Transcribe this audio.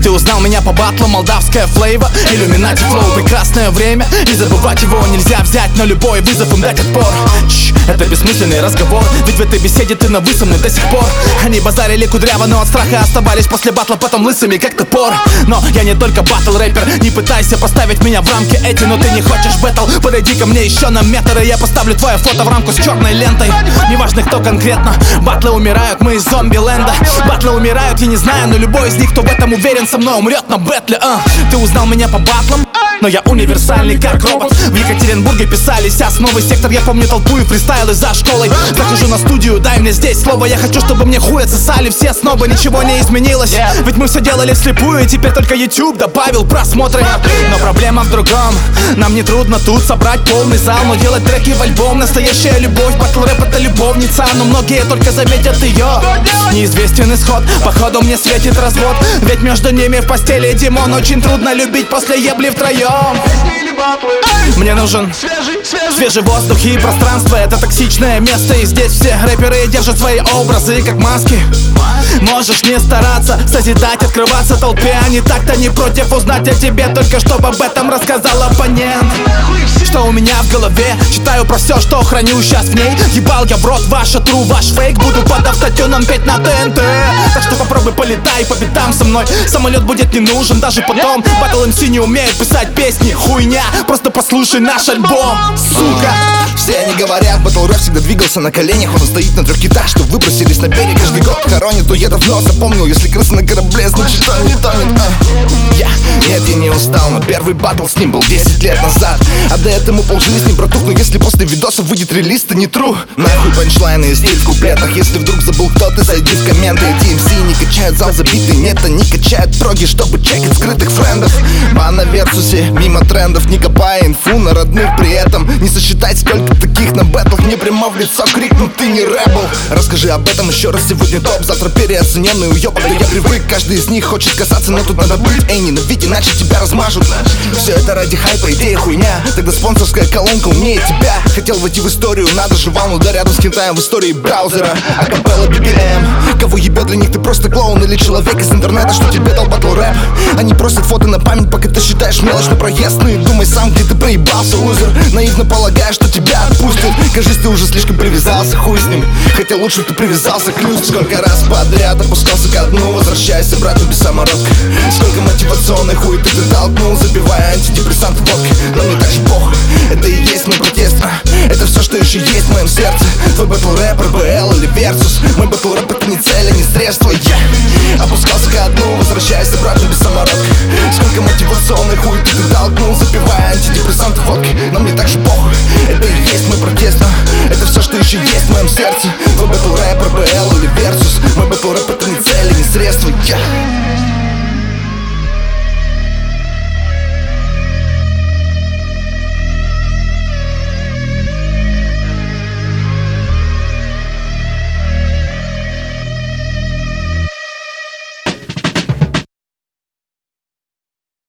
Ты узнал меня по батлу, молдавская флейва, иллюминати флоу, прекрасное время. И забывать его нельзя взять, но любой вызов им дать отпор. Это бессмысленный разговор, ведь в этой беседе ты на вы со мной до сих пор. Они базарили кудряво, но от страха оставались после батла потом лысыми, как топор. Но я не только батл рэпер, не пытайся поставить меня в рамки эти. Но ты не хочешь бэтл, подойди ко мне еще на метр, и я поставлю твое фото в рамку с черной лентой. Неважно кто конкретно, батлы умирают, мы из зомби-ленда. Батлы умирают, я не знаю, но любой из них, кто в этом уверен, со мной умрет на бэтле. Ты узнал меня по батлам, но я универсальный как робот. В Екатеринбурге писались основы сектор, я помню толпу и фристайлы за школой. Захожу на студию, дай мне здесь слово. Я хочу, чтобы мне хуй отсосали все снобы. Ничего не изменилось, ведь мы все делали вслепую, и теперь только YouTube добавил просмотры. Но проблема в другом, нам не трудно тут собрать полный зал, но делать треки в альбом. Настоящая любовь, батл рэп это любовница, но многие только заметят ее. Неизвестен исход, походу мне светит развод, ведь между ними в постели Димон. Очень трудно любить после ебли втроем. Мне нужен свежий воздух и пространство. Это токсичное место, и здесь все рэперы держат свои образы как маски. Можешь не стараться, созидать, открываться толпе. Они так-то не против узнать о тебе, только чтобы об этом рассказал оппонент. Что у меня в голове, читаю про все, что храню сейчас в ней. Ебал я в рот ваша тру, ваш фейк, буду под автотюном петь на ТНТ. Так что попробуй полетай по пятам со мной, самолет будет не нужен даже потом. Батл МС не умеет писать песни, хуйня, просто послушай наш альбом, сука. Все они говорят, батл рэп всегда двигался на коленях. Он стоит на 3 китах, что выбросились на берег. Каждый год хоронит, то я давно запомнил. Если крыса на корабле, значит он не тонет. Нет, я не устал, но первый батл с ним был 10 лет назад. А до этому полжизни, братух. Но если после видоса выйдет релиз, то не тру. Нахуй панчлайны и стиль в куплетах. Если вдруг забыл кто ты, зайди в комменты. Эти MC не качают зал забитый, нет, они качают проги, чтобы чекать скрытых френдов. Бан на версусе, мимо трендов, не копая инфу на родных при этом. Не сосчитать сколько таких на бэтлах, мне прямо в лицо крикнут: ты не рэбл. Расскажи об этом еще раз, сегодня топ, завтра переоцененный уёбок. Да я привык, каждый из них хочет касаться, но тут надо быть. Эй, ненавидь, иначе тебя размажут. Все это ради хайпа, идея хуйня. Тогда спонсорская колонка умнее тебя. Хотел войти в историю, надо же волну, да рядом с кентаем в истории браузера. Акапелла BPM, кого ебет для них, ты просто клоун или человек из интернета, что тебе дал батл рэп. Они просят фото на память, пока ты считаешь мелочь на проезд. Ну и думай сам, где ты проебался, лузер. Наивно полагаешь, что тебя отпустят. Кажись, ты уже слишком привязался, хуй с ним. Хотя лучше ты привязался, клюз. Сколько раз подряд опускался ко дну, возвращаясь обратно без самородка. Сколько мотивационной хуй ты толкнул, забивая антидепрессанты водкой. Но мне так же похуй, это и есть мой протест. Это все, что еще есть в моем сердце. Твой батл рэп, РБЛ или Версус. Мой батл рэп это не цель, а не средство. Опускался ко дну, возвращаясь обратно без самородка. Сколько мотивационной хуй ты толкнул, забивая антидепрессанты водкой. Но мне так же похуй, это и есть мой протест. Это все, что еще есть в моем сердце. Твой